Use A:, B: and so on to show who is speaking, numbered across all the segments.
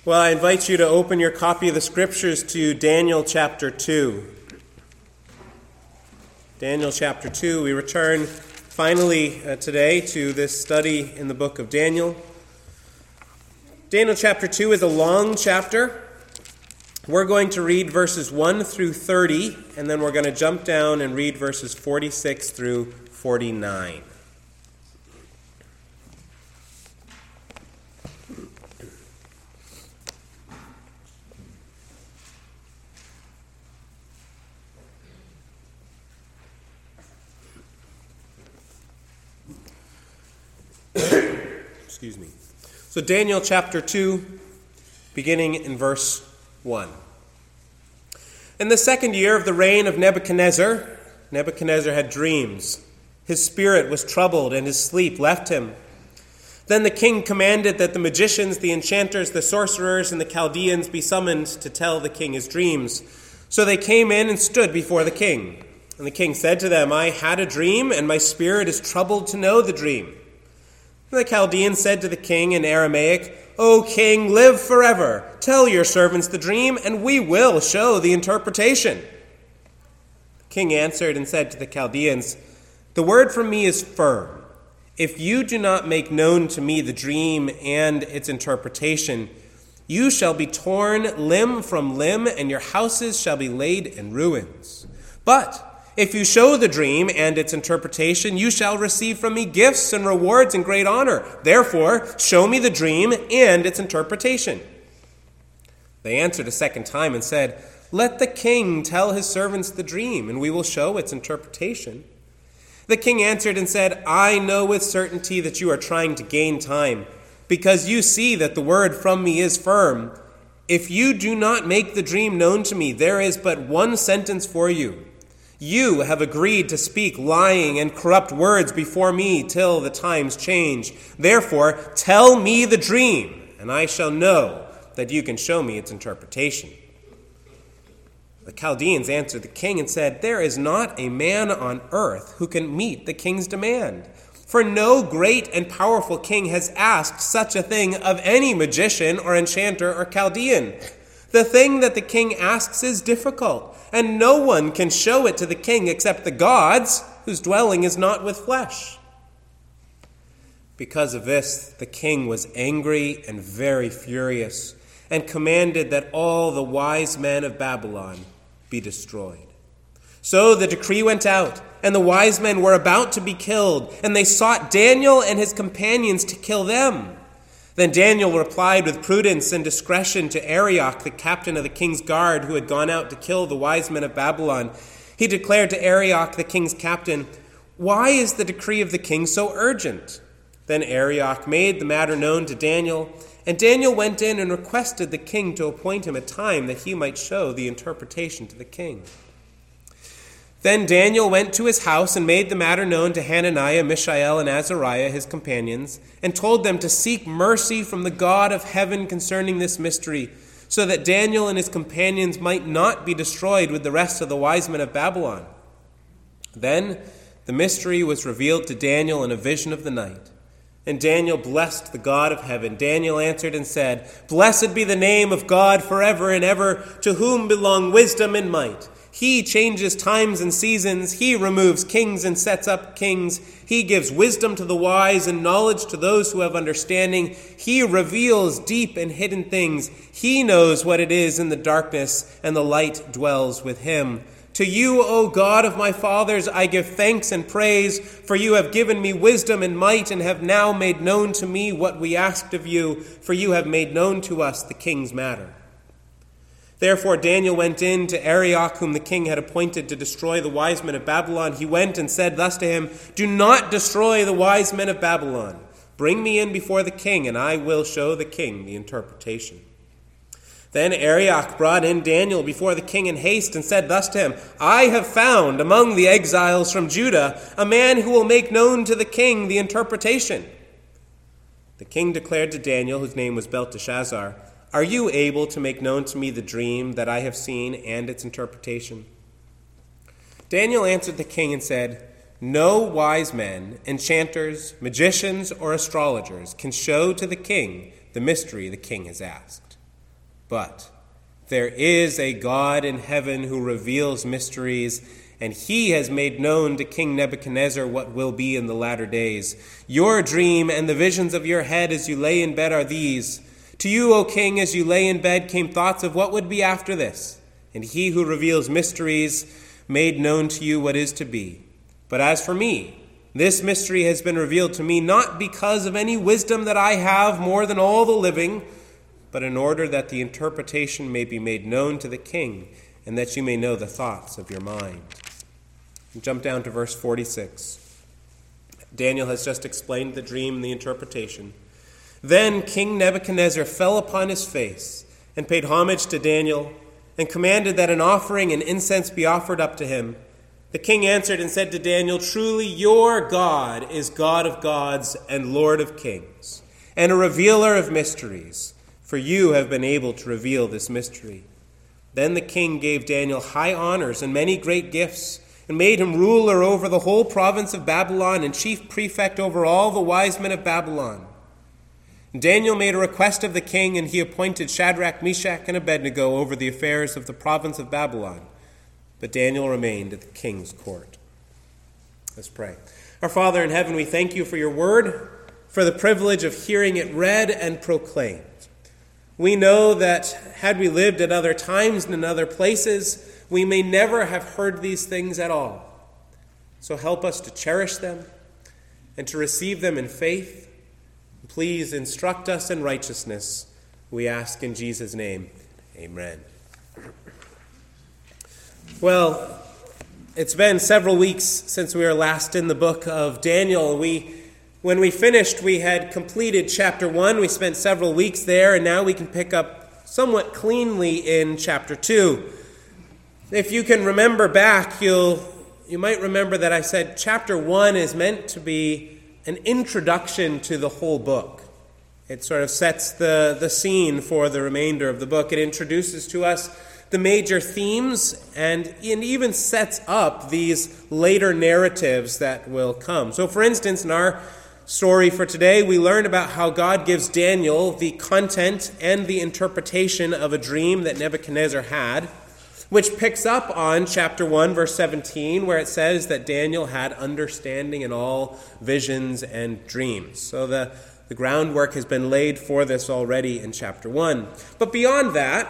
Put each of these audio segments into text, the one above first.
A: Well, I invite you to open your copy of the Scriptures to Daniel chapter 2. Daniel chapter 2. We return finally today to this study in the book of Daniel. Daniel chapter 2 is a long chapter. We're going to read verses 1 through 30, and then we're going to jump down and read verses 46 through 49. Excuse me. So Daniel chapter 2, beginning in verse 1. In the second year of the reign of Nebuchadnezzar had dreams. His spirit was troubled, and his sleep left him. Then the king commanded that the magicians, the enchanters, the sorcerers, and the Chaldeans be summoned to tell the king his dreams. So they came in and stood before the king. And the king said to them, "I had a dream, and my spirit is troubled to know the dream." And the Chaldeans said to the king in Aramaic, "O king, live forever. Tell your servants the dream, and we will show the interpretation." The king answered and said to the Chaldeans, "The word from me is firm. If you do not make known to me the dream and its interpretation, you shall be torn limb from limb, and your houses shall be laid in ruins. But if you show the dream and its interpretation, you shall receive from me gifts and rewards and great honor. Therefore, show me the dream and its interpretation." They answered a second time and said, "Let the king tell his servants the dream, and we will show its interpretation." The king answered and said, "I know with certainty that you are trying to gain time, because you see that the word from me is firm. If you do not make the dream known to me, there is but one sentence for you. You have agreed to speak lying and corrupt words before me till the times change. Therefore, tell me the dream, and I shall know that you can show me its interpretation." The Chaldeans answered the king and said, "There is not a man on earth who can meet the king's demand. For no great and powerful king has asked such a thing of any magician or enchanter or Chaldean. The thing that the king asks is difficult, and no one can show it to the king except the gods, whose dwelling is not with flesh." Because of this, the king was angry and very furious, and commanded that all the wise men of Babylon be destroyed. So the decree went out, and the wise men were about to be killed, and they sought Daniel and his companions to kill them. Then Daniel replied with prudence and discretion to Arioch, the captain of the king's guard, who had gone out to kill the wise men of Babylon. He declared to Arioch, the king's captain, "Why is the decree of the king so urgent?" Then Arioch made the matter known to Daniel, and Daniel went in and requested the king to appoint him a time that he might show the interpretation to the king. Then Daniel went to his house and made the matter known to Hananiah, Mishael, and Azariah, his companions, and told them to seek mercy from the God of heaven concerning this mystery, so that Daniel and his companions might not be destroyed with the rest of the wise men of Babylon. Then the mystery was revealed to Daniel in a vision of the night. And Daniel blessed the God of heaven. Daniel answered and said, "Blessed be the name of God forever and ever, to whom belong wisdom and might. He changes times and seasons. He removes kings and sets up kings. He gives wisdom to the wise and knowledge to those who have understanding. He reveals deep and hidden things. He knows what it is in the darkness, and the light dwells with him. To you, O God of my fathers, I give thanks and praise, for you have given me wisdom and might, and have now made known to me what we asked of you, for you have made known to us the king's matter." Therefore Daniel went in to Arioch, whom the king had appointed to destroy the wise men of Babylon. He went and said thus to him, "Do not destroy the wise men of Babylon. Bring me in before the king, and I will show the king the interpretation." Then Arioch brought in Daniel before the king in haste and said thus to him, "I have found among the exiles from Judah a man who will make known to the king the interpretation." The king declared to Daniel, whose name was Belteshazzar, "Are you able to make known to me the dream that I have seen and its interpretation?" Daniel answered the king and said, "No wise men, enchanters, magicians, or astrologers can show to the king the mystery the king has asked." But there is a God in heaven who reveals mysteries, and he has made known to King Nebuchadnezzar what will be in the latter days. Your dream and the visions of your head as you lay in bed are these. To you, O king, as you lay in bed came thoughts of what would be after this, and he who reveals mysteries made known to you what is to be. But as for me, this mystery has been revealed to me not because of any wisdom that I have more than all the living, but in order that the interpretation may be made known to the king, and that you may know the thoughts of your mind. Jump down to verse 46. Daniel has just explained the dream and the interpretation. Then King Nebuchadnezzar fell upon his face and paid homage to Daniel and commanded that an offering and incense be offered up to him. The king answered and said to Daniel, Truly your God is God of gods and Lord of kings, and a revealer of mysteries, for you have been able to reveal this mystery. Then the king gave Daniel high honors and many great gifts, and made him ruler over the whole province of Babylon and chief prefect over all the wise men of Babylon. And Daniel made a request of the king, and he appointed Shadrach, Meshach, and Abednego over the affairs of the province of Babylon. But Daniel remained at the king's court. Let's pray. Our Father in heaven, we thank you for your word, for the privilege of hearing it read and proclaimed. We know that had we lived at other times and in other places, we may never have heard these things at all. So help us to cherish them and to receive them in faith. Please instruct us in righteousness. We ask in Jesus' name. Amen. Well, it's been several weeks since we were last in the book of Daniel. When we finished, we had completed chapter 1. We spent several weeks there, and now we can pick up somewhat cleanly in chapter 2. If you can remember back, you might remember that I said chapter 1 is meant to be an introduction to the whole book. It sort of sets the scene for the remainder of the book. It introduces to us the major themes and even sets up these later narratives that will come. So, for instance, in our story for today, we learn about how God gives Daniel the content and the interpretation of a dream that Nebuchadnezzar had, which picks up on chapter 1, verse 17, where it says that Daniel had understanding in all visions and dreams. So the groundwork has been laid for this already in chapter 1. But beyond that,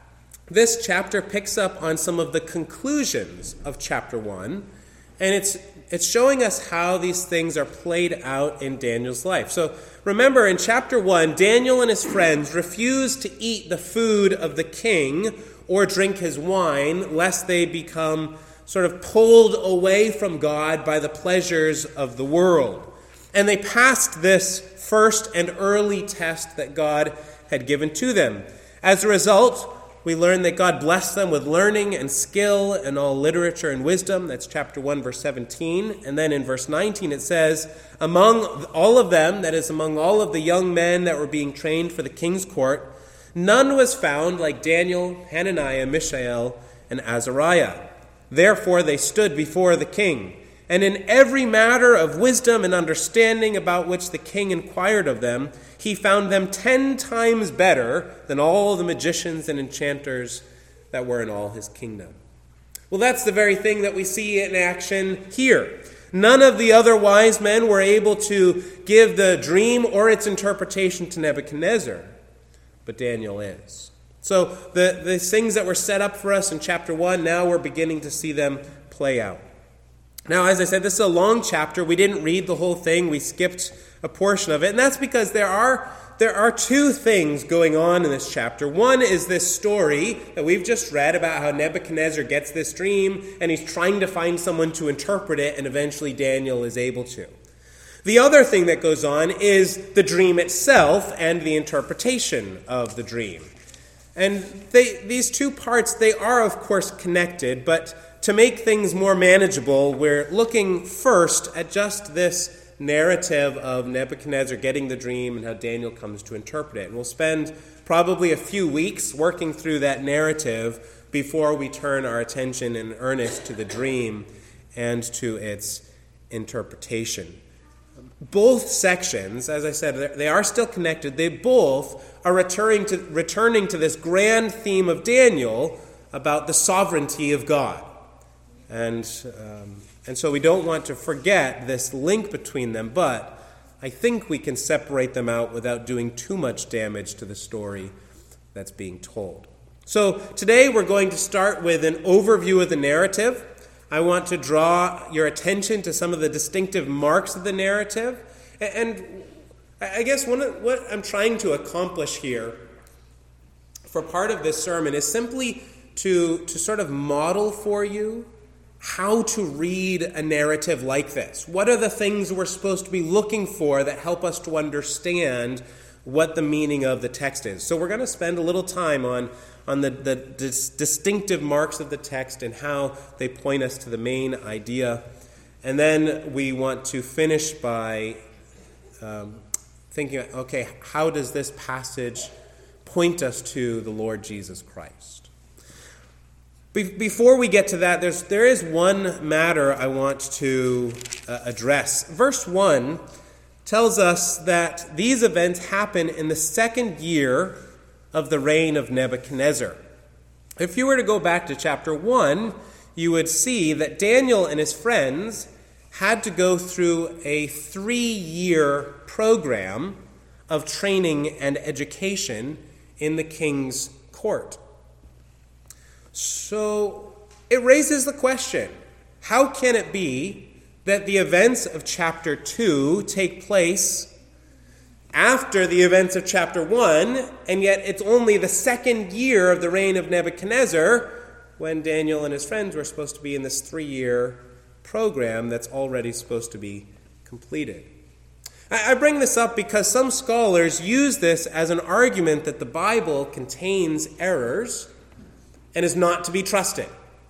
A: this chapter picks up on some of the conclusions of chapter 1, and it's showing us how these things are played out in Daniel's life. So remember, in chapter 1, Daniel and his friends refuse to eat the food of the king or drink his wine, lest they become sort of pulled away from God by the pleasures of the world. And they passed this first and early test that God had given to them. As a result, we learn that God blessed them with learning and skill and all literature and wisdom. That's chapter 1, verse 17. And then in verse 19 it says, among all of them, that is, among all of the young men that were being trained for the king's court, none was found like Daniel, Hananiah, Mishael, and Azariah. Therefore they stood before the king. And in every matter of wisdom and understanding about which the king inquired of them, he found them 10 times better than all the magicians and enchanters that were in all his kingdom. Well, that's the very thing that we see in action here. None of the other wise men were able to give the dream or its interpretation to Nebuchadnezzar, but Daniel is. So the things that were set up for us in chapter 1, now we're beginning to see them play out. Now, as I said, this is a long chapter. We didn't read the whole thing. We skipped a portion of it. And that's because there are two things going on in this chapter. One is this story that we've just read about how Nebuchadnezzar gets this dream and he's trying to find someone to interpret it, and eventually Daniel is able to. The other thing that goes on is the dream itself and the interpretation of the dream. And these two parts, they are, of course, connected, but to make things more manageable, we're looking first at just this narrative of Nebuchadnezzar getting the dream and how Daniel comes to interpret it. And we'll spend probably a few weeks working through that narrative before we turn our attention in earnest to the dream and to its interpretation. both sections, as I said, they are still connected. They both are returning to this grand theme of Daniel about the sovereignty of God. And so we don't want to forget this link between them, but I think we can separate them out without doing too much damage to the story that's being told. So today we're going to start with an overview of the narrative. I want to draw your attention to some of the distinctive marks of the narrative. And I guess what I'm trying to accomplish here for part of this sermon is simply to sort of model for you how to read a narrative like this. What are the things we're supposed to be looking for that help us to understand what the meaning of the text is? So we're going to spend a little time on the distinctive marks of the text and how they point us to the main idea. And then we want to finish by thinking, okay, how does this passage point us to the Lord Jesus Christ? Before we get to that, there is one matter I want to address. Verse 1 tells us that these events happen in the second year of the reign of Nebuchadnezzar. If you were to go back to chapter 1, you would see that Daniel and his friends had to go through a 3-year program of training and education in the king's court. So it raises the question, how can it be that the events of chapter 2 take place after the events of chapter 1, and yet it's only the second year of the reign of Nebuchadnezzar when Daniel and his friends were supposed to be in this 3-year program that's already supposed to be completed? I bring this up because some scholars use this as an argument that the Bible contains errors and is not to be trusted.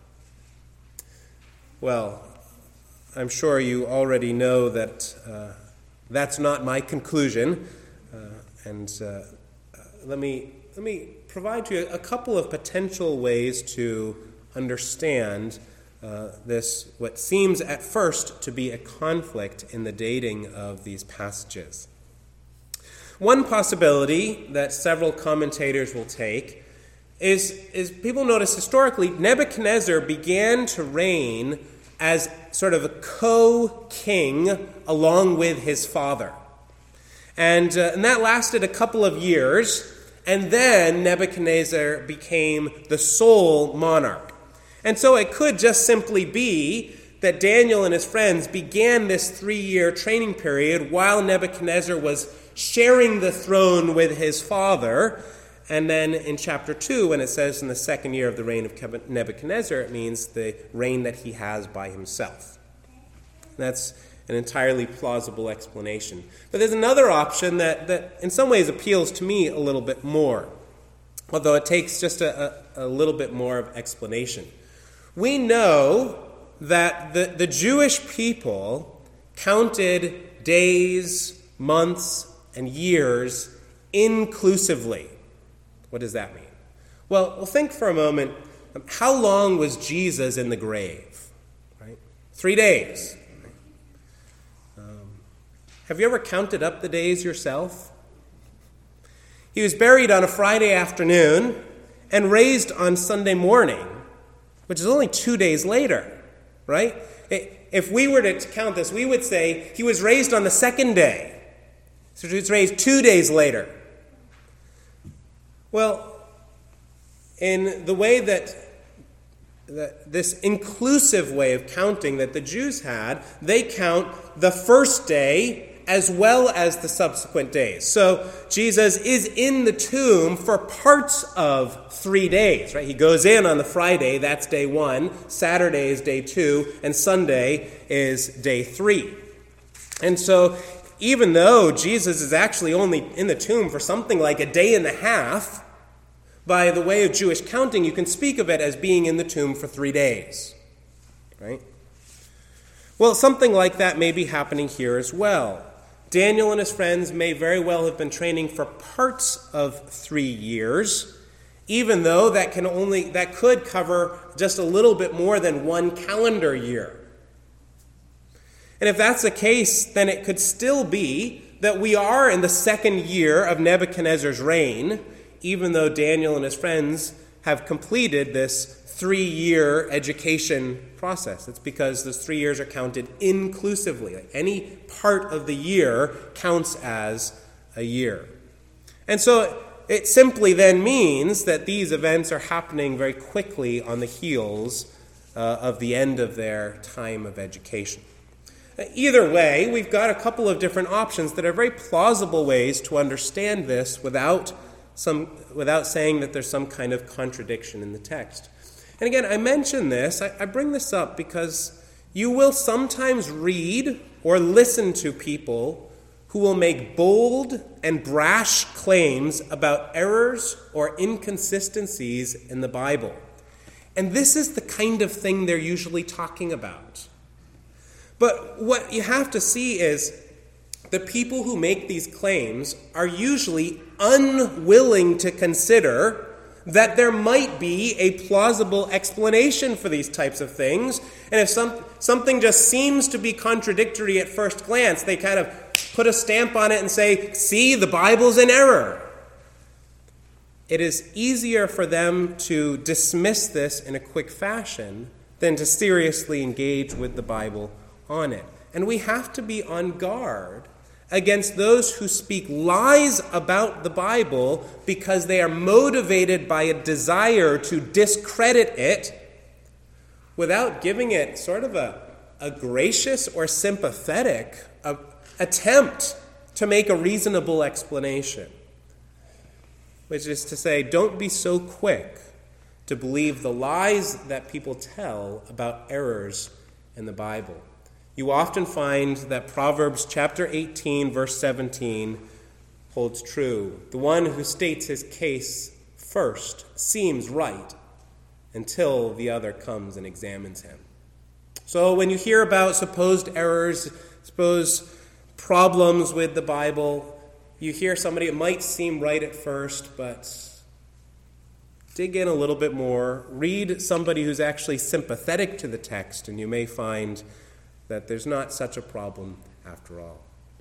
A: Well, I'm sure you already know that that's not my conclusion, and let me provide you a couple of potential ways to understand this, what seems at first to be a conflict in the dating of these passages. One possibility that several commentators will take is people notice historically Nebuchadnezzar began to reign as sort of a co-king along with his father. And that lasted a couple of years, and then Nebuchadnezzar became the sole monarch. And so it could just simply be that Daniel and his friends began this 3-year training period while Nebuchadnezzar was sharing the throne with his father. And then in chapter 2, when it says in the second year of the reign of Nebuchadnezzar, it means the reign that he has by himself. That's an entirely plausible explanation. But there's another option that in some ways appeals to me a little bit more, although it takes just a little bit more of explanation. We know that the Jewish people counted days, months, and years inclusively. What does that mean? Well, think for a moment, how long was Jesus in the grave? Right? 3 days. Have you ever counted up the days yourself? He was buried on a Friday afternoon and raised on Sunday morning, which is only 2 days later, right? If we were to count this, we would say he was raised on the second day. So he was raised 2 days later. Well, in the way that this inclusive way of counting that the Jews had, they count the first day as well as the subsequent days. So Jesus is in the tomb for parts of 3 days, right? He goes in on the Friday, that's day 1, Saturday is day 2, and Sunday is day 3. And so even though Jesus is actually only in the tomb for something like a day and a half, by the way of Jewish counting, you can speak of it as being in the tomb for 3 days, right? Well, something like that may be happening here as well. Daniel and his friends may very well have been training for parts of 3 years, even though that could cover just a little bit more than 1 calendar year. And if that's the case, then it could still be that we are in the second year of Nebuchadnezzar's reign, even though Daniel and his friends have completed this 3-year education process. It's because those 3 years are counted inclusively. Like any part of the year counts as a year. And so it simply then means that these events are happening very quickly on the heels of the end of their time of education. Either way, we've got a couple of different options that are very plausible ways to understand this without saying that there's some kind of contradiction in the text. And again, I mention this, I bring this up because you will sometimes read or listen to people who will make bold and brash claims about errors or inconsistencies in the Bible. And this is the kind of thing they're usually talking about. But what you have to see is the people who make these claims are usually unwilling to consider that there might be a plausible explanation for these types of things. And if something just seems to be contradictory at first glance, they kind of put a stamp on it and say, see, the Bible's in error. It is easier for them to dismiss this in a quick fashion than to seriously engage with the Bible on it. And we have to be on guard against those who speak lies about the Bible because they are motivated by a desire to discredit it without giving it sort of a gracious or sympathetic attempt to make a reasonable explanation. Which is to say, don't be so quick to believe the lies that people tell about errors in the Bible. You often find that Proverbs chapter 18, verse 17 holds true. The one who states his case first seems right until the other comes and examines him. So when you hear about supposed errors, supposed problems with the Bible, you hear somebody, it might seem right at first, but dig in a little bit more. Read somebody who's actually sympathetic to the text, and you may find that there's not such a problem after all.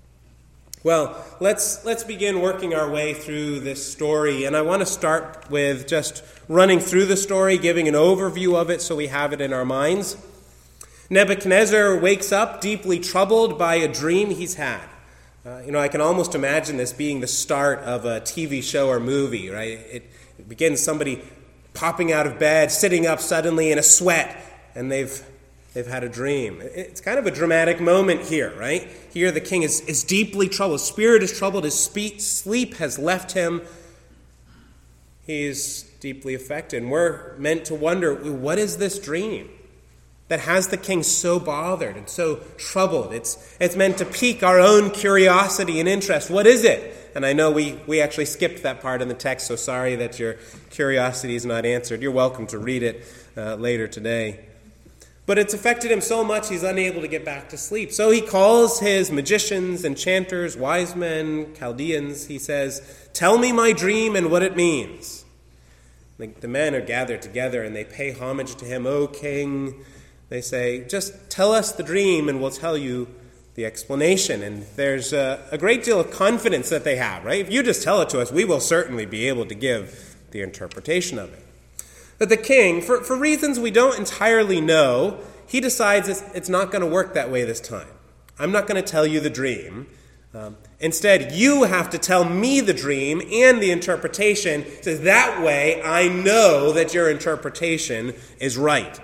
A: Well, let's begin working our way through this story, and I want to start with just running through the story, giving an overview of it so we have it in our minds. Nebuchadnezzar wakes up deeply troubled by a dream he's had. I can almost imagine this being the start of a TV show or movie, right? It begins somebody popping out of bed, sitting up suddenly in a sweat, and they've had a dream. It's kind of a dramatic moment here, right? Here the king is deeply troubled. His spirit is troubled. His sleep has left him. He's deeply affected. And we're meant to wonder, what is this dream that has the king so bothered and so troubled? It's meant to pique our own curiosity and interest. What is it? And I know we actually skipped that part in the text, so sorry that your curiosity is not answered. You're welcome to read it later today. But it's affected him so much he's unable to get back to sleep. So he calls his magicians, enchanters, wise men, Chaldeans. He says, "Tell me my dream and what it means." The men are gathered together and they pay homage to him. "O king," they say, "just tell us the dream and we'll tell you the explanation." And there's a great deal of confidence that they have, right? If you just tell it to us, we will certainly be able to give the interpretation of it. But the king, for reasons we don't entirely know, he decides it's not going to work that way this time. I'm not going to tell you the dream. Instead, you have to tell me the dream and the interpretation, so that way I know that your interpretation is right.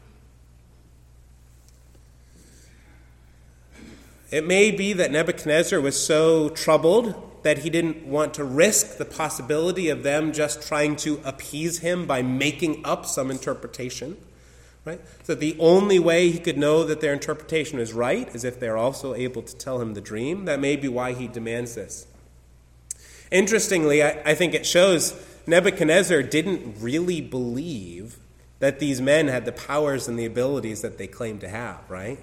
A: It may be that Nebuchadnezzar was so troubled that he didn't want to risk the possibility of them just trying to appease him by making up some interpretation, right? So the only way he could know that their interpretation is right is if they're also able to tell him the dream. That may be why he demands this. Interestingly, I think it shows Nebuchadnezzar didn't really believe that these men had the powers and the abilities that they claimed to have, right?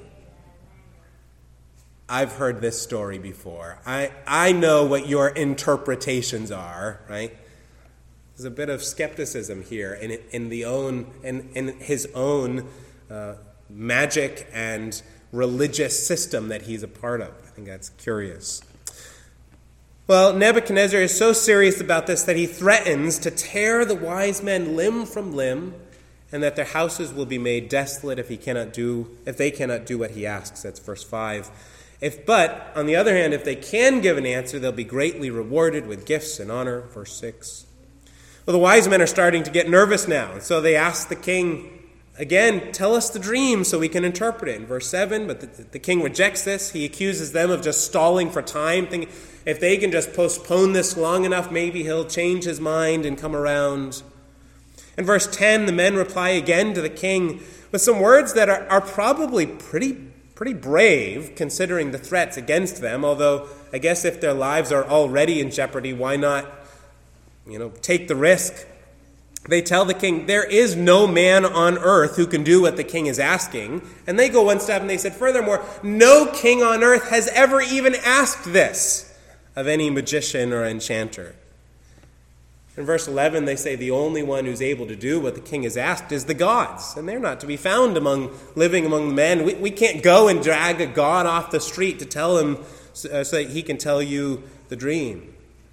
A: I've heard this story before. I know what your interpretations are, right? There's a bit of skepticism here in his own magic and religious system that he's a part of. I think that's curious. Well, Nebuchadnezzar is so serious about this that he threatens to tear the wise men limb from limb, and that their houses will be made desolate if they cannot do what he asks. That's verse 5. But, on the other hand, if they can give an answer, they'll be greatly rewarded with gifts and honor. Verse 6. Well, the wise men are starting to get nervous now, and so they ask the king, again, tell us the dream so we can interpret it. In verse 7, but the king rejects this. He accuses them of just stalling for time, thinking if they can just postpone this long enough, maybe he'll change his mind and come around. In verse 10, the men reply again to the king with some words that are probably pretty brave, considering the threats against them, although I guess if their lives are already in jeopardy, why not, take the risk? They tell the king, there is no man on earth who can do what the king is asking. And they go one step and they said, furthermore, no king on earth has ever even asked this of any magician or enchanter. In verse 11, they say the only one who's able to do what the king has asked is the gods, and they're not to be found living among men. We can't go and drag a god off the street to tell him so that he can tell you the dream.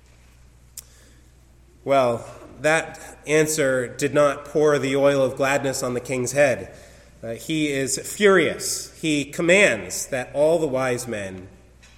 A: Well, that answer did not pour the oil of gladness on the king's head. He is furious. He commands that all the wise men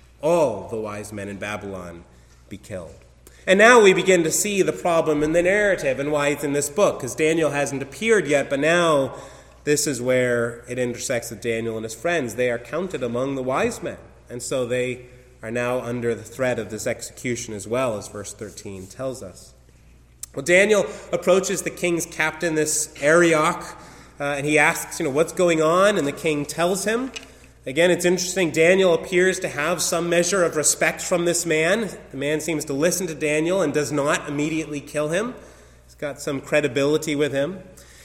A: in Babylon be killed. And now we begin to see the problem in the narrative and why it's in this book, because Daniel hasn't appeared yet, but now this is where it intersects with Daniel and his friends. They are counted among the wise men, and so they are now under the threat of this execution as well, as verse 13 tells us. Well, Daniel approaches the king's captain, this Arioch, and he asks, what's going on? And the king tells him. Again, it's interesting. Daniel appears to have some measure of respect from this man. The man seems to listen to Daniel and does not immediately kill him. He's got some credibility with him.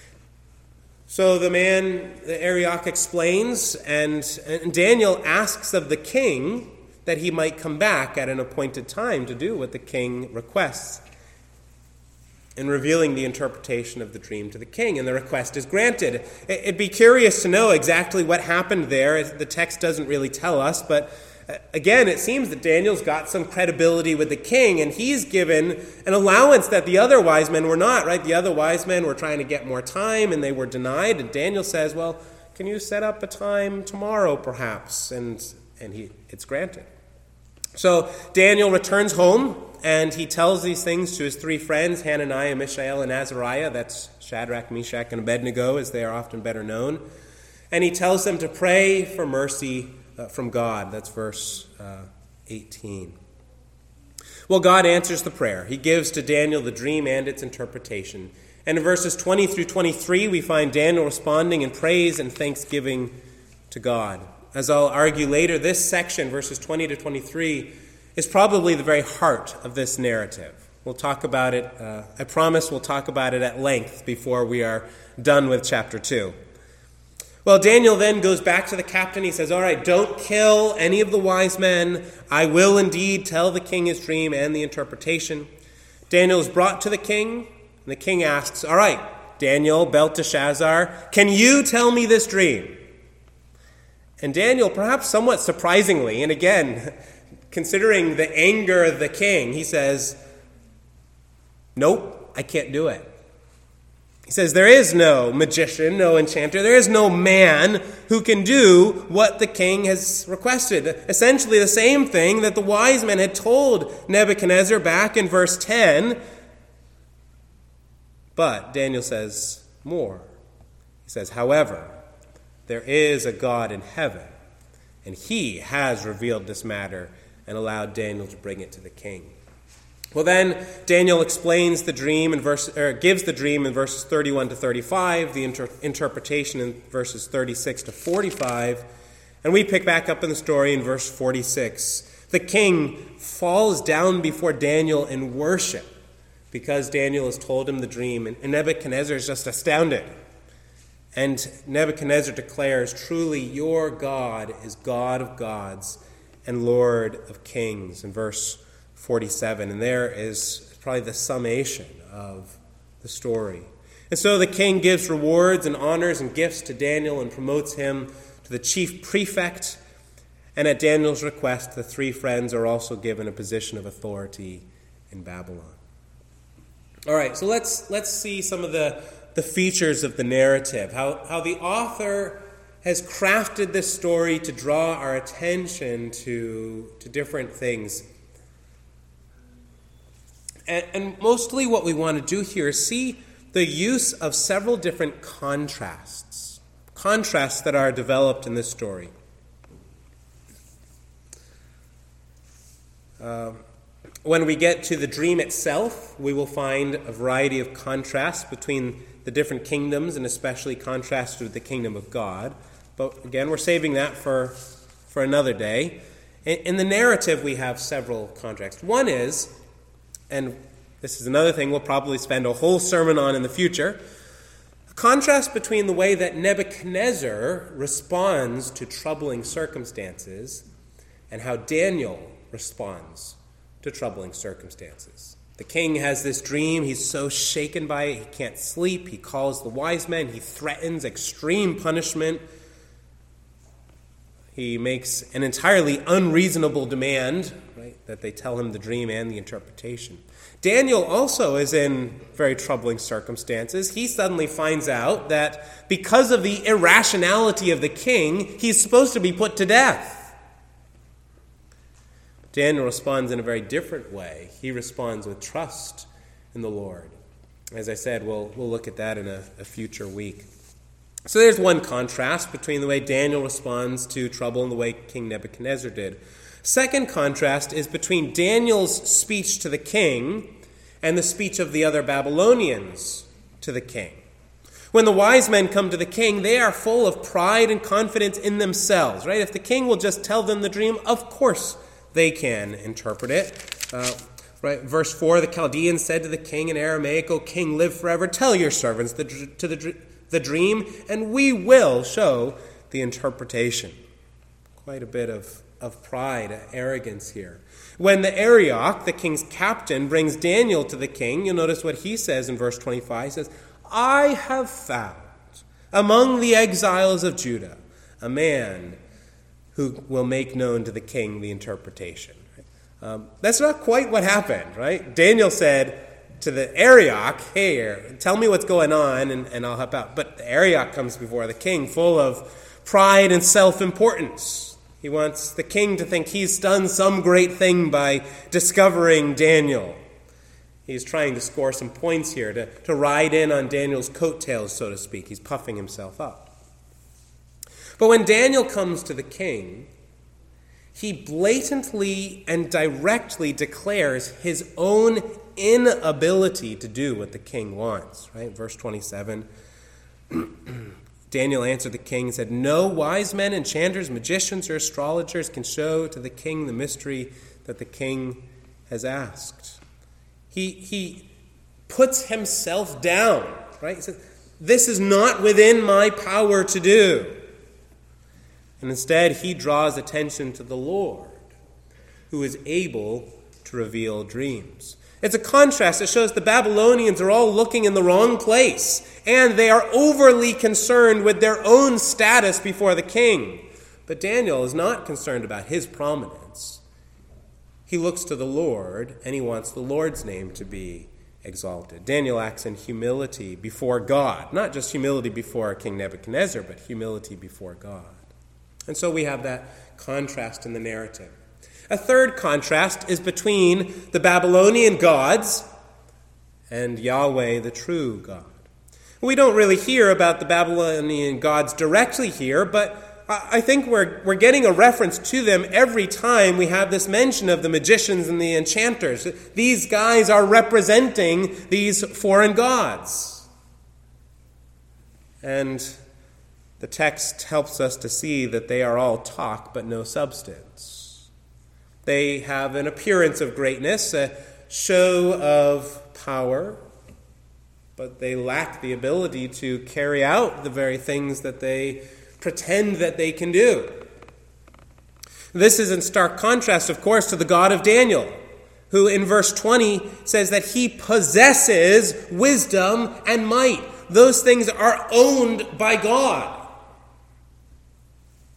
A: So the Arioch explains, and Daniel asks of the king that he might come back at an appointed time to do what the king requests, in revealing the interpretation of the dream to the king, and the request is granted. It'd be curious to know exactly what happened there. The text doesn't really tell us, but again, it seems that Daniel's got some credibility with the king, and he's given an allowance that the other wise men were not, right? The other wise men were trying to get more time, and they were denied, and Daniel says, well, can you set up a time tomorrow, perhaps? And it's granted. So Daniel returns home, and he tells these things to his three friends, Hananiah, Mishael, and Azariah. That's Shadrach, Meshach, and Abednego, as they are often better known. And he tells them to pray for mercy from God. That's verse 18. Well, God answers the prayer. He gives to Daniel the dream and its interpretation. And in verses 20 through 23, we find Daniel responding in praise and thanksgiving to God. As I'll argue later, this section, verses 20 to 23, is probably the very heart of this narrative. We'll talk about it, I promise we'll talk about it at length before we are done with chapter 2. Well, Daniel then goes back to the captain. He says, all right, don't kill any of the wise men. I will indeed tell the king his dream and the interpretation. Daniel is brought to the king, and the king asks, all right, Daniel, Belteshazzar, can you tell me this dream? And Daniel, perhaps somewhat surprisingly, and again, considering the anger of the king, he says, nope, I can't do it. He says, there is no magician, no enchanter, there is no man who can do what the king has requested. Essentially the same thing that the wise men had told Nebuchadnezzar back in verse 10. But Daniel says more. He says, however, there is a God in heaven, and he has revealed this matter and allowed Daniel to bring it to the king. Well, then Daniel explains the dream gives the dream in verses 31 to 35, the interpretation in verses 36 to 45, and we pick back up in the story in verse 46. The king falls down before Daniel in worship because Daniel has told him the dream, and Nebuchadnezzar is just astounded. And Nebuchadnezzar declares, truly your God is God of gods and Lord of kings, in verse 47. And there is probably the summation of the story. And so the king gives rewards and honors and gifts to Daniel and promotes him to the chief prefect, and at Daniel's request, the three friends are also given a position of authority in Babylon. All right, so let's see some of the features of the narrative, how the author has crafted this story to draw our attention to different things. And mostly what we want to do here is see the use of several different contrasts that are developed in this story. When we get to the dream itself, we will find a variety of contrasts between the different kingdoms, and especially contrasted with the kingdom of God. But again, we're saving that for another day. In the narrative, we have several contrasts. One is, and this is another thing we'll probably spend a whole sermon on in the future, a contrast between the way that Nebuchadnezzar responds to troubling circumstances and how Daniel responds to troubling circumstances. The king has this dream. He's so shaken by it, he can't sleep. He calls the wise men. He threatens extreme punishment. He makes an entirely unreasonable demand, right, that they tell him the dream and the interpretation. Daniel also is in very troubling circumstances. He suddenly finds out that because of the irrationality of the king, he's supposed to be put to death. Daniel responds in a very different way. He responds with trust in the Lord. As I said, we'll look at that in a future week. So there's one contrast between the way Daniel responds to trouble and the way King Nebuchadnezzar did. Second contrast is between Daniel's speech to the king and the speech of the other Babylonians to the king. When the wise men come to the king, they are full of pride and confidence in themselves, right? If the king will just tell them the dream, of course they can interpret it. Right, verse 4, the Chaldeans said to the king in Aramaic, "O king, live forever. Tell your servants the dream, and we will show the interpretation." Quite a bit of pride, arrogance here. When the Arioch, the king's captain, brings Daniel to the king, you'll notice what he says in verse 25. He says, "I have found among the exiles of Judah a man who will make known to the king the interpretation." That's not quite what happened, right? Daniel said to the Arioch, "Hey, tell me what's going on and I'll help out." But the Arioch comes before the king full of pride and self-importance. He wants the king to think he's done some great thing by discovering Daniel. He's trying to score some points here, to ride in on Daniel's coattails, so to speak. He's puffing himself up. But when Daniel comes to the king, he blatantly and directly declares his own inability to do what the king wants. Right? Verse 27, Daniel answered the king and said, "No wise men, enchanters, magicians, or astrologers can show to the king the mystery that the king has asked." He puts himself down. Right? He says, "This is not within my power to do." And instead, he draws attention to the Lord, who is able to reveal dreams. It's a contrast that shows the Babylonians are all looking in the wrong place, and they are overly concerned with their own status before the king. But Daniel is not concerned about his prominence. He looks to the Lord, and he wants the Lord's name to be exalted. Daniel acts in humility before God, not just humility before King Nebuchadnezzar, but humility before God. And so we have that contrast in the narrative. A third contrast is between the Babylonian gods and Yahweh, the true God. We don't really hear about the Babylonian gods directly here, but I think we're getting a reference to them every time we have this mention of the magicians and the enchanters. These guys are representing these foreign gods. And the text helps us to see that they are all talk but no substance. They have an appearance of greatness, a show of power, but they lack the ability to carry out the very things that they pretend that they can do. This is in stark contrast, of course, to the God of Daniel, who in verse 20 says that he possesses wisdom and might. Those things are owned by God.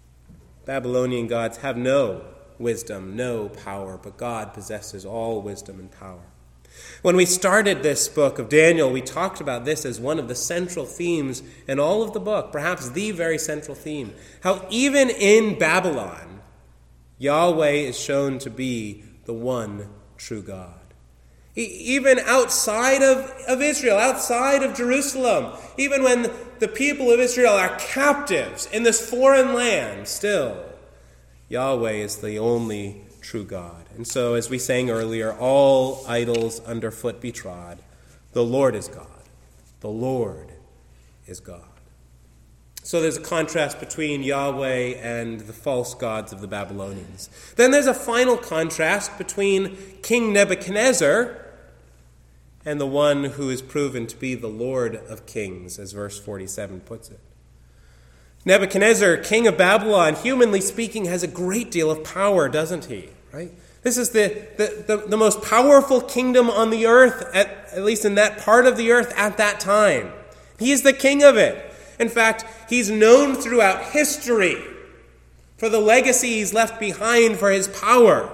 A: Babylonian gods have no wisdom, no power, but God possesses all wisdom and power. When we started this book of Daniel, we talked about this as one of the central themes in all of the book, perhaps the very central theme. How even in Babylon, Yahweh is shown to be the one true God. Even outside of Israel, outside of Jerusalem, even when the people of Israel are captives in this foreign land, still, Yahweh is the only true God. And so, as we sang earlier, all idols underfoot be trod. The Lord is God. The Lord is God. So there's a contrast between Yahweh and the false gods of the Babylonians. Then there's a final contrast between King Nebuchadnezzar and the one who is proven to be the Lord of kings, as verse 47 puts it. Nebuchadnezzar, king of Babylon, humanly speaking, has a great deal of power, doesn't he? Right? This is the most powerful kingdom on the earth, at least in that part of the earth at that time. He is the king of it. In fact, he's known throughout history for the legacy he's left behind for his power.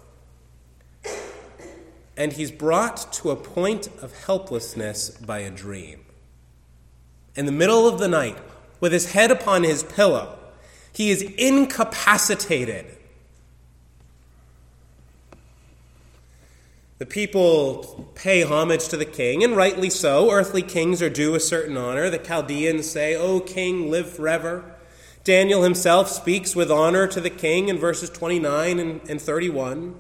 A: And he's brought to a point of helplessness by a dream. In the middle of the night, with his head upon his pillow, he is incapacitated. The people pay homage to the king, and rightly so. Earthly kings are due a certain honor. The Chaldeans say, "O king, live forever." Daniel himself speaks with honor to the king in verses 29 and 31.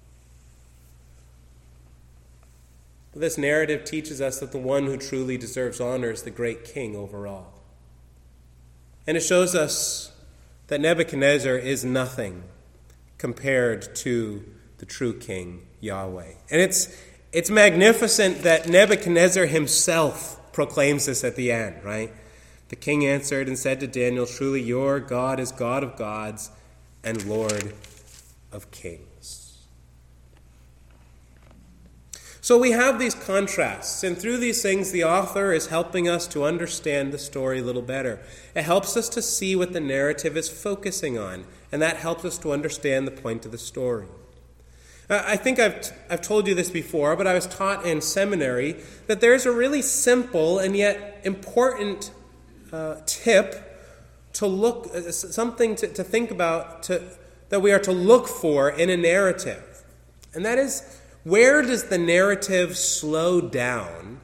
A: This narrative teaches us that the one who truly deserves honor is the great king over all. And it shows us that Nebuchadnezzar is nothing compared to the true king, Yahweh. And it's magnificent that Nebuchadnezzar himself proclaims this at the end, right? The king answered and said to Daniel, "Truly your God is God of gods and Lord of kings." So we have these contrasts, and through these things the author is helping us to understand the story a little better. It helps us to see what the narrative is focusing on, and that helps us to understand the point of the story. I think I've told you this before, but I was taught in seminary that there's a really simple and yet important tip to look, something to think about, that we are to look for in a narrative. And that is, where does the narrative slow down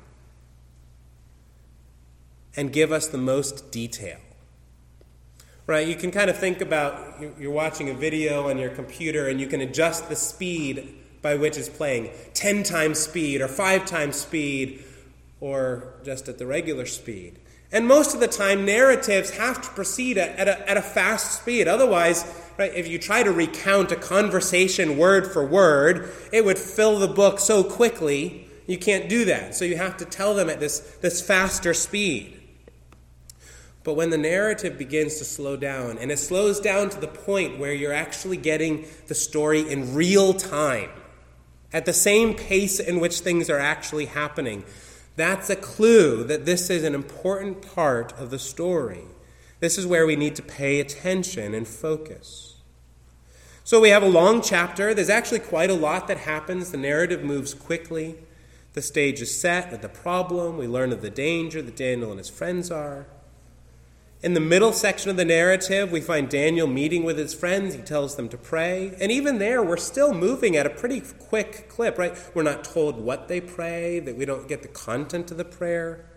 A: and give us the most detail? Right, you can kind of think about, you're watching a video on your computer and you can adjust the speed by which it's playing. 10 times speed or 5 times speed or just at the regular speed. And most of the time, narratives have to proceed at a fast speed. Otherwise, right, if you try to recount a conversation word for word, it would fill the book so quickly, you can't do that. So you have to tell them at this faster speed. But when the narrative begins to slow down, and it slows down to the point where you're actually getting the story in real time, at the same pace in which things are actually happening, that's a clue that this is an important part of the story. This is where we need to pay attention and focus. So we have a long chapter. There's actually quite a lot that happens. The narrative moves quickly. The stage is set with the problem. We learn of the danger that Daniel and his friends are. In the middle section of the narrative, we find Daniel meeting with his friends. He tells them to pray. And even there, we're still moving at a pretty quick clip, right? We're not told what they pray, that we don't get the content of the prayer.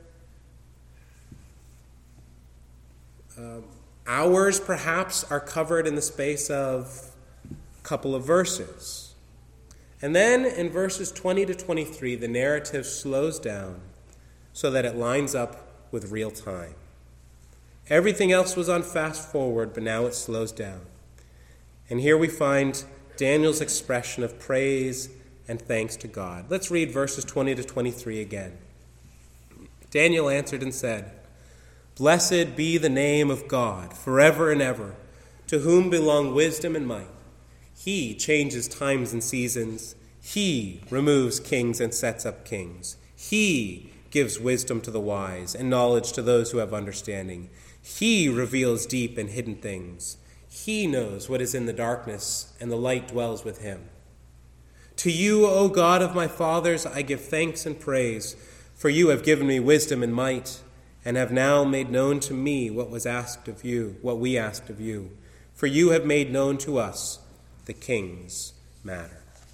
A: Hours, perhaps, are covered in the space of a couple of verses. And then in verses 20 to 23, the narrative slows down so that it lines up with real time. Everything else was on fast forward, but now it slows down. And here we find Daniel's expression of praise and thanks to God. Let's read verses 20 to 23 again. Daniel answered and said, "Blessed be the name of God forever and ever, to whom belong wisdom and might. He changes times and seasons. He removes kings and sets up kings. He gives wisdom to the wise and knowledge to those who have understanding. He reveals deep and hidden things. He knows what is in the darkness, and the light dwells with him. To you, O God of my fathers, I give thanks and praise, for you have given me wisdom and might, and have now made known to me what we asked of you. For you have made known to us the king's matter.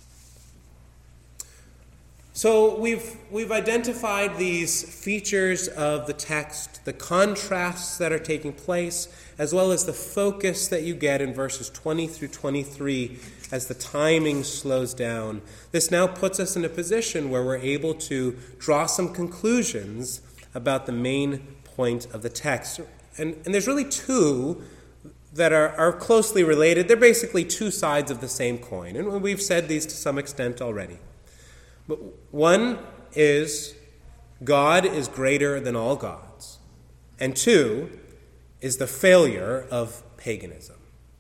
A: So we've identified these features of the text, the contrasts that are taking place, as well as the focus that you get in verses 20 through 23 as the timing slows down. This now puts us in a position where we're able to draw some conclusions about the main point of the text. And there's really two that are closely related. They're basically two sides of the same coin. And we've said these to some extent already. But one is God is greater than all gods. And two is the failure of paganism.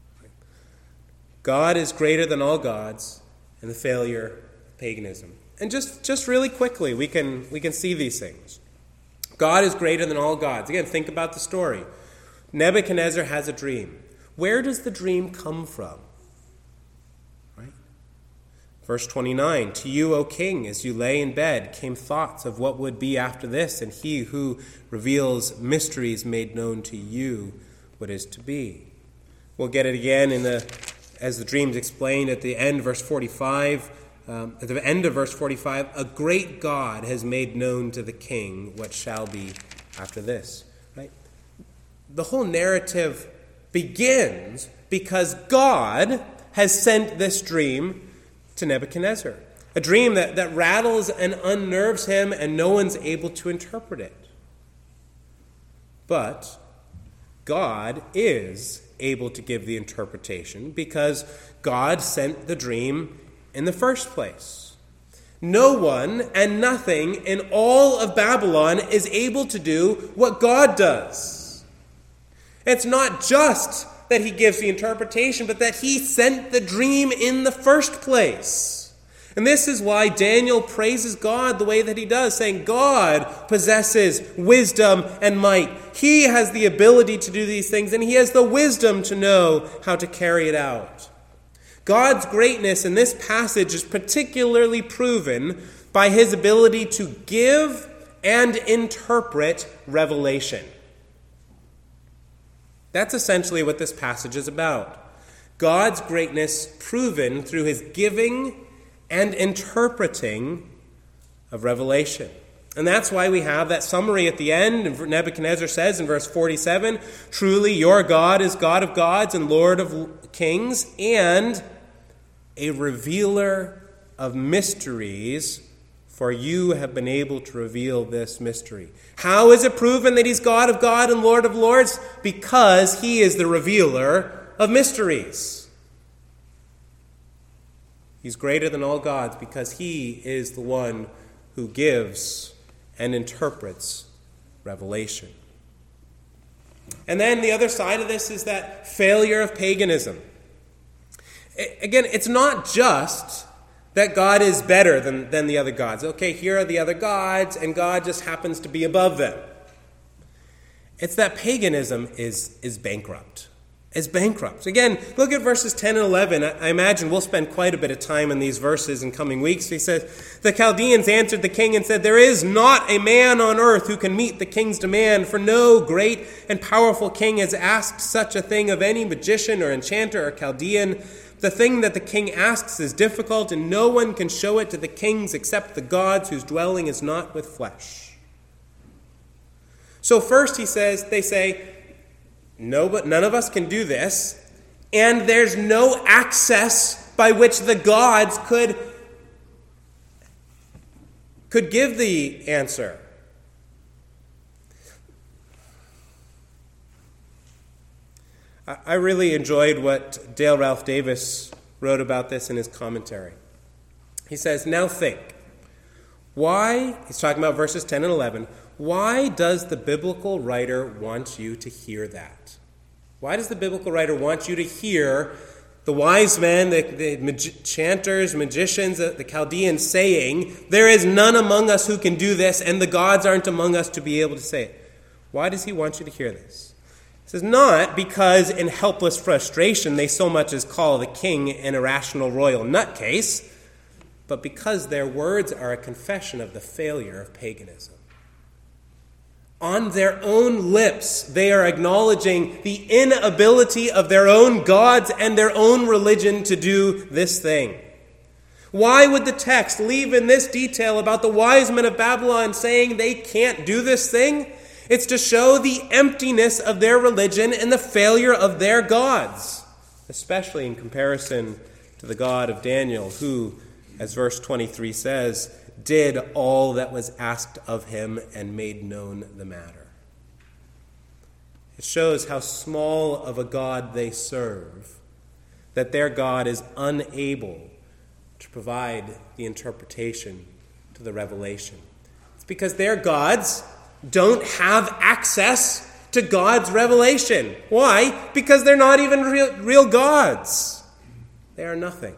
A: God is greater than all gods, and the failure of paganism. And just really quickly, we can see these things. God is greater than all gods. Again, think about the story. Nebuchadnezzar has a dream. Where does the dream come from? Verse 29, to you, O king, as you lay in bed, came thoughts of what would be after this, and he who reveals mysteries made known to you what is to be. We'll get it again as the dream's explained at the end, verse 45. At the end of verse 45, a great God has made known to the king what shall be after this. Right? The whole narrative begins because God has sent this dream to Nebuchadnezzar. A dream that rattles and unnerves him, and no one's able to interpret it. But God is able to give the interpretation because God sent the dream in the first place. No one and nothing in all of Babylon is able to do what God does. It's not just that he gives the interpretation, but that he sent the dream in the first place. And this is why Daniel praises God the way that he does, saying God possesses wisdom and might. He has the ability to do these things, and he has the wisdom to know how to carry it out. God's greatness in this passage is particularly proven by his ability to give and interpret revelation. That's essentially what this passage is about. God's greatness proven through his giving and interpreting of revelation. And that's why we have that summary at the end. Nebuchadnezzar says in verse 47, truly your God is God of gods and Lord of kings, and a revealer of mysteries, for you have been able to reveal this mystery. How is it proven that he's God of God and Lord of lords? Because he is the revealer of mysteries. He's greater than all gods because he is the one who gives and interprets revelation. And then the other side of this is that failure of paganism. Again, it's not just that God is better than the other gods. Okay, here are the other gods, and God just happens to be above them. It's that paganism is bankrupt. Is bankrupt. Again, look at verses 10 and 11. I imagine we'll spend quite a bit of time in these verses in coming weeks. He says, the Chaldeans answered the king and said, there is not a man on earth who can meet the king's demand, for no great and powerful king has asked such a thing of any magician or enchanter or Chaldean. The thing that the king asks is difficult, and no one can show it to the kings except the gods whose dwelling is not with flesh. So first they say, no, but none of us can do this, and there's no access by which the gods could give the answer. I really enjoyed what Dale Ralph Davis wrote about this in his commentary. He says, now think, why, he's talking about verses 10 and 11, why does the biblical writer want you to hear that? Why does the biblical writer want you to hear the wise men, the enchanters, magicians, the Chaldeans saying, there is none among us who can do this, and the gods aren't among us to be able to say it? Why does he want you to hear this? This is not because in helpless frustration they so much as call the king an irrational royal nutcase, but because their words are a confession of the failure of paganism. On their own lips, they are acknowledging the inability of their own gods and their own religion to do this thing. Why would the text leave in this detail about the wise men of Babylon saying they can't do this thing? It's to show the emptiness of their religion and the failure of their gods, especially in comparison to the God of Daniel, who, as verse 23 says, did all that was asked of him and made known the matter. It shows how small of a God they serve, that their God is unable to provide the interpretation to the revelation. It's because their gods don't have access to God's revelation. Why? Because they're not even real gods. They are nothing.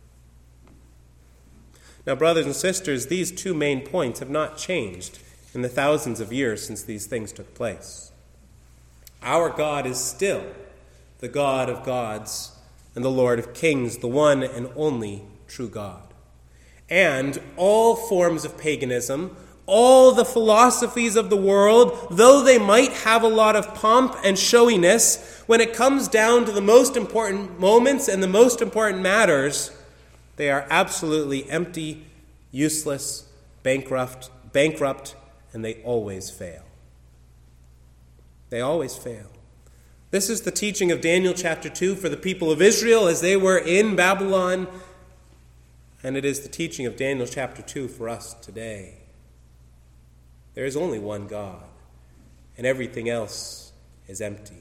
A: Now, brothers and sisters, these two main points have not changed in the thousands of years since these things took place. Our God is still the God of gods and the Lord of kings, the one and only true God. And all forms of paganism, all the philosophies of the world, though they might have a lot of pomp and showiness, when it comes down to the most important moments and the most important matters, they are absolutely empty, useless, bankrupt, and they always fail. They always fail. This is the teaching of Daniel chapter 2 for the people of Israel as they were in Babylon, and it is the teaching of Daniel chapter 2 for us today. There is only one God, and everything else is empty.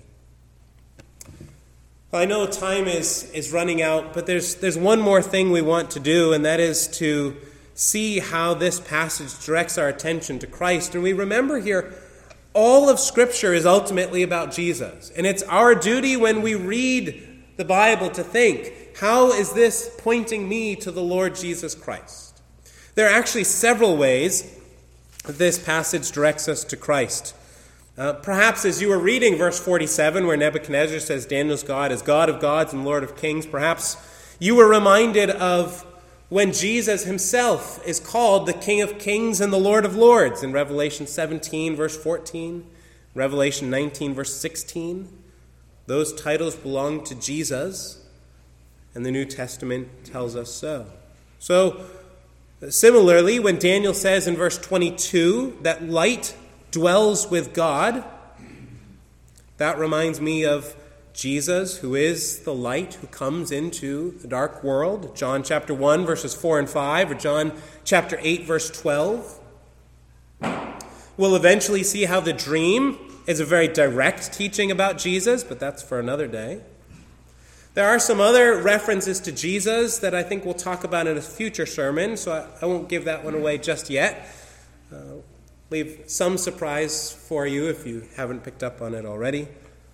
A: I know time is running out, but there's one more thing we want to do, and that is to see how this passage directs our attention to Christ. And we remember here, all of Scripture is ultimately about Jesus. And it's our duty when we read the Bible to think, how is this pointing me to the Lord Jesus Christ? There are actually several ways that this passage directs us to Christ. Perhaps as you were reading verse 47, where Nebuchadnezzar says Daniel's God is God of gods and Lord of kings, perhaps you were reminded of when Jesus himself is called the King of kings and the Lord of lords in Revelation 17, verse 14, Revelation 19, verse 16. Those titles belong to Jesus, and the New Testament tells us so. So, similarly, when Daniel says in verse 22 that light dwells with God, that reminds me of Jesus, who is the light who comes into the dark world. John chapter 1, verses 4 and 5, or John chapter 8, verse 12. We'll eventually see how the dream is a very direct teaching about Jesus, but that's for another day. There are some other references to Jesus that I think we'll talk about in a future sermon, so I won't give that one away just yet. Leave some surprise for you if you haven't picked up on it already.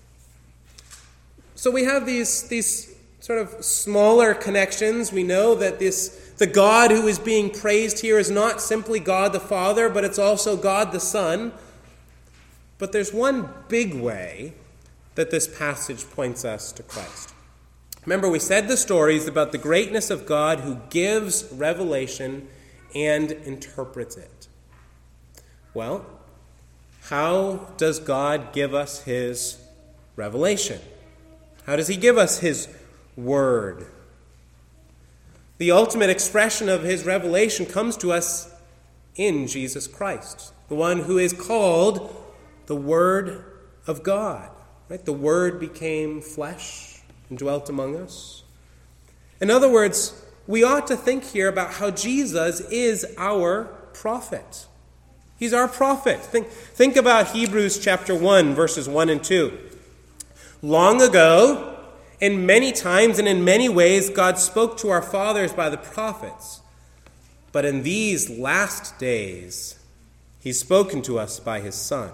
A: So we have these sort of smaller connections. We know that the God who is being praised here is not simply God the Father, but it's also God the Son. But there's one big way that this passage points us to Christ. Remember, we said the stories about the greatness of God who gives revelation and interprets it. Well, how does God give us his revelation? How does he give us his word? The ultimate expression of his revelation comes to us in Jesus Christ, the one who is called the Word of God. Right? The Word became flesh and dwelt among us. In other words, we ought to think here about how Jesus is our prophet. He's our prophet. Think about Hebrews chapter 1, verses 1 and 2. Long ago, and many times and in many ways, God spoke to our fathers by the prophets. But in these last days, he's spoken to us by his Son.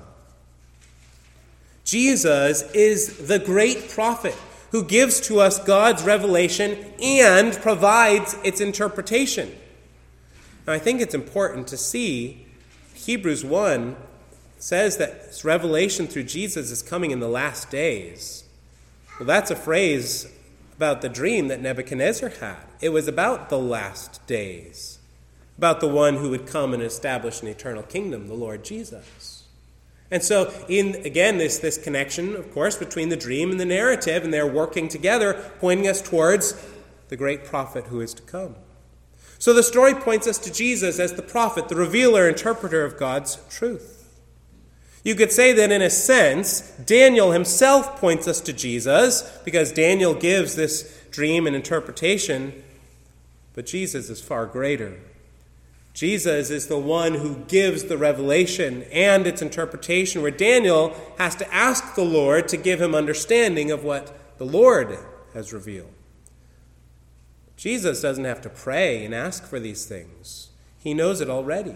A: Jesus is the great prophet who gives to us God's revelation and provides its interpretation. Now, I think it's important to see Hebrews 1 says that this revelation through Jesus is coming in the last days. Well, that's a phrase about the dream that Nebuchadnezzar had. It was about the last days, about the one who would come and establish an eternal kingdom, the Lord Jesus. And so, again, this connection, of course, between the dream and the narrative, and they're working together, pointing us towards the great prophet who is to come. So the story points us to Jesus as the prophet, the revealer, interpreter of God's truth. You could say that in a sense, Daniel himself points us to Jesus, because Daniel gives this dream and interpretation, but Jesus is far greater. Jesus is the one who gives the revelation and its interpretation, where Daniel has to ask the Lord to give him understanding of what the Lord has revealed. Jesus doesn't have to pray and ask for these things. He knows it already.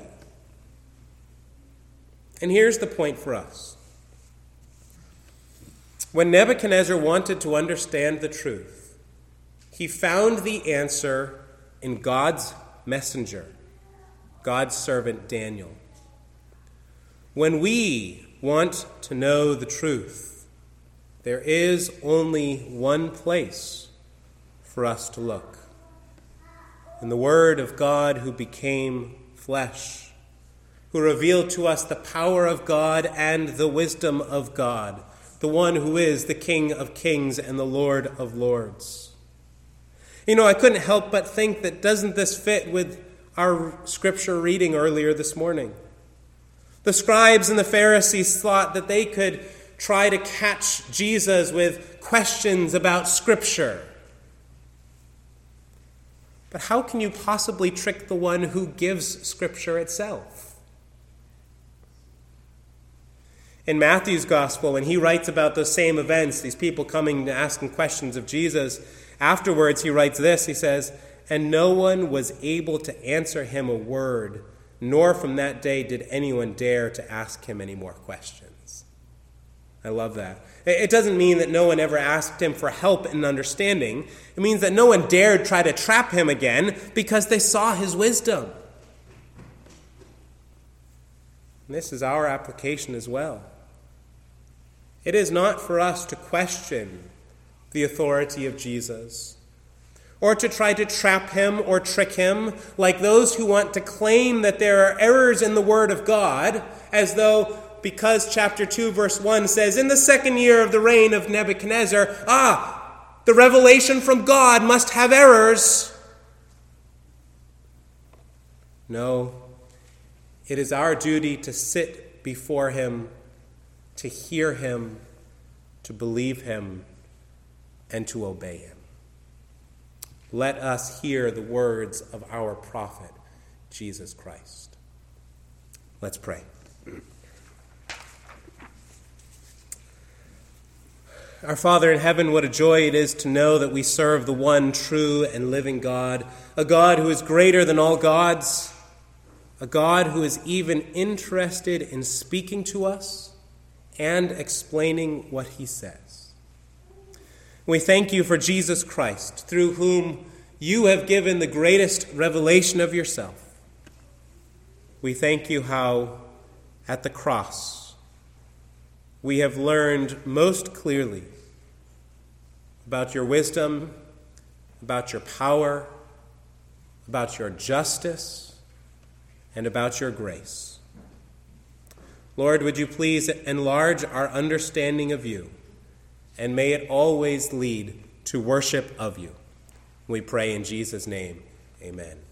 A: And here's the point for us. When Nebuchadnezzar wanted to understand the truth, he found the answer in God's messenger, God's servant Daniel. When we want to know the truth, there is only one place for us to look. In the Word of God who became flesh, who revealed to us the power of God and the wisdom of God, the one who is the King of kings and the Lord of lords. I couldn't help but think that doesn't this fit with our scripture reading earlier this morning? The scribes and the Pharisees thought that they could try to catch Jesus with questions about scripture. But how can you possibly trick the one who gives scripture itself? In Matthew's gospel, when he writes about those same events, these people coming and asking questions of Jesus, afterwards he writes this, he says, "And no one was able to answer him a word, nor from that day did anyone dare to ask him any more questions." I love that. It doesn't mean that no one ever asked him for help in understanding. It means that no one dared try to trap him again because they saw his wisdom. And this is our application as well. It is not for us to question the authority of Jesus, or to try to trap him or trick him like those who want to claim that there are errors in the Word of God, as though because chapter 2 verse 1 says, "In the second year of the reign of Nebuchadnezzar," the revelation from God must have errors. No, it is our duty to sit before him, to hear him, to believe him, and to obey him. Let us hear the words of our prophet, Jesus Christ. Let's pray. Our Father in heaven, what a joy it is to know that we serve the one true and living God, a God who is greater than all gods, a God who is even interested in speaking to us and explaining what he says. We thank you for Jesus Christ, through whom you have given the greatest revelation of yourself. We thank you how at the cross we have learned most clearly about your wisdom, about your power, about your justice, and about your grace. Lord, would you please enlarge our understanding of you, and may it always lead to worship of you. We pray in Jesus' name, amen.